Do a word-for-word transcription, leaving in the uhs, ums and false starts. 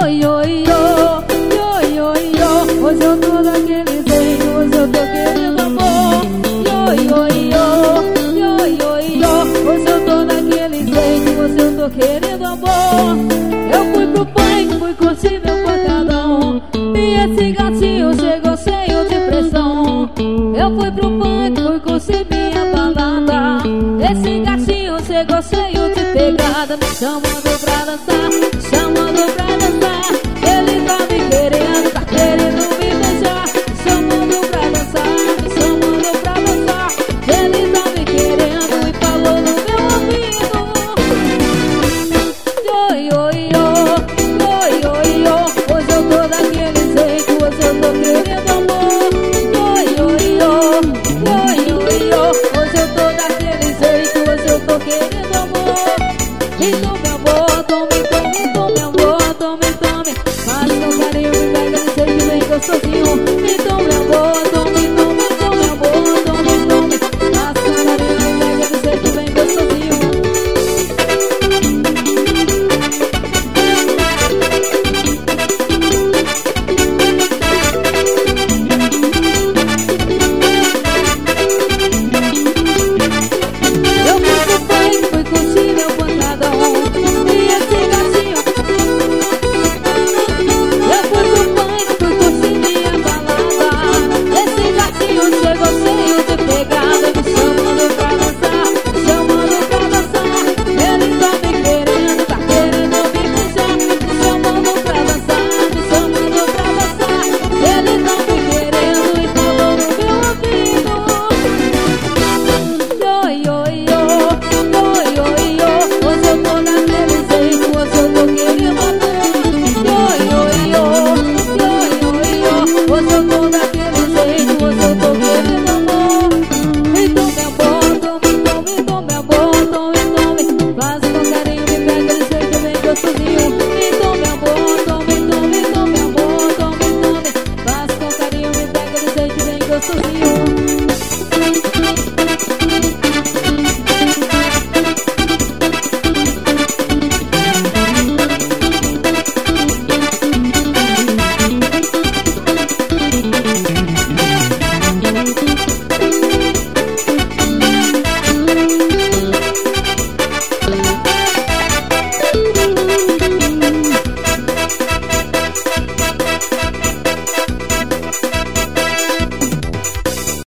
Io, io, io, io, io. Hoje eu tô daquele jeito, hoje eu tô querendo amor. Io, io, io, io, io, io. Hoje eu tô daquele jeito, hoje eu tô querendo amor. Eu fui pro funk, fui curtir meu pancadão. E esse gatinho chegou cheio de pressão. Eu fui pro funk, fui curtir minha balada. Esse gatinho chegou cheio de pegada. Me chamando pra dançar, chamando pra dançar. Ele tá me querendo, tá querendo me beijar. Me chamando pra dançar, me chamando pra dançar. Ele tá me querendo e falou no meu ouvido. Oi, oi, oi, oi, oi, oi. Hoje eu tô daquele jeito, hoje eu tô querendo amor. Oi, oi, oi, oi, oi, oi. Hoje eu tô daquele jeito, hoje eu tô querendo amor. Então meu amor, tome, tome, tome amor, tome, tome. Faz meu carinho, me pega de jeito bem gostosinho. Então meu amor, tome, tome, tome amor, tome, tome. Faz meu carinho, me pega de jeito bem gostosinho. Eu fui pro funk, fui curtir meu pancadão. E esse gatinho. Eu fui pro funk, fui curtir minha balada. Esse gatinho chegou cheio de pegada. Me chamando pra dançar, chamando pra dançar. Ele tá me querendo, tá querendo me beijar. Me chamando pra dançar, me chamando pra dançar. Ele tá me querendo e falou no meu ouvido. Oi, oi, oi, oi, oi, oi. Hoje eu tô daquele jeito, hoje eu tô querendo amor. Oi, oi, oi, oi, oi, oi. Hoje eu tô daquele jeito, hoje eu tô querendo amor. Então meu amor, tome, tome, tome amor, tome,